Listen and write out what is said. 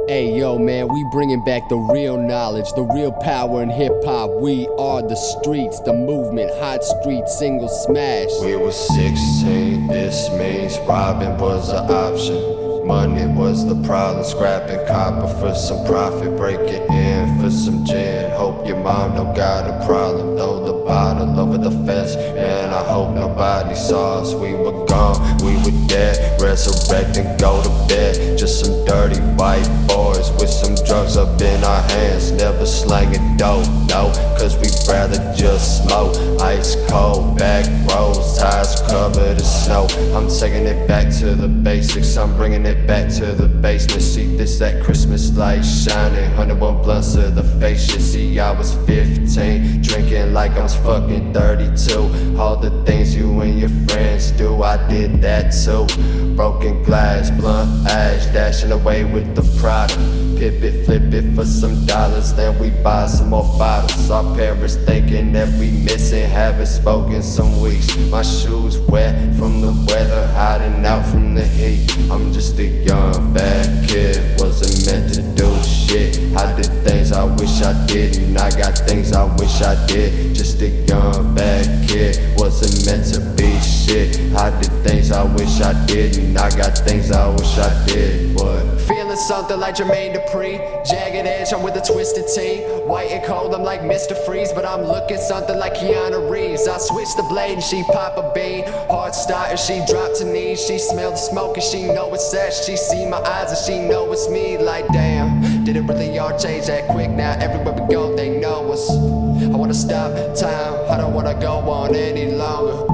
Hey yo man, we bringing back the real knowledge, the real power in hip-hop. We are the streets, the movement, hot street, single smash. We were 16, this means robbing was an option. Money was the problem, scrapping copper for some profit. Break it in for some gin, hope your mom don't got a problem. Throw the bottle over the fence, man, I hope nobody saw us. We were gone, we were dead, resurrect and go to bed. Just some dirty white boys with some drugs up in our hands. Never slanging dope, no, cause we rather just smoke. Ice cold, back roads, tires covered in snow. I'm taking it back to the basics, I'm bringing it back to the basement. See this, that Christmas light shining, 101 blunts to the face. You see I was 15, drinking like I was fucking 32. All the things you and your friends do, I did that too. Broken glass, blunt ash, dashing away with the product. Pip it, flip it for some dollars, then we buy some more bottles. Our parents thinking that we missing, haven't spoken some weeks. My shoes wet from the weather, hiding out from the heat. I'm just a young bad kid, wasn't meant to do shit. I did things I wish I didn't, I got things I wish I did. Just a young bad kid, wasn't meant to be shit. I did things I wish I didn't, I got things I wish I did. What? Feeling something like Jermaine Dupri, jagged edge, I'm with a twisted tee. White and cold, I'm like Mr. Freeze, but I'm looking something like Keanu Reeves. I switch the blade and she pop a bean. Hard start and she drop to knees. She smell the smoke and she know it's sex. She see my eyes and she know it's me. Like damn, did it really all change that quick? Now everywhere we go they know us. I wanna stop time, I don't wanna go on any longer.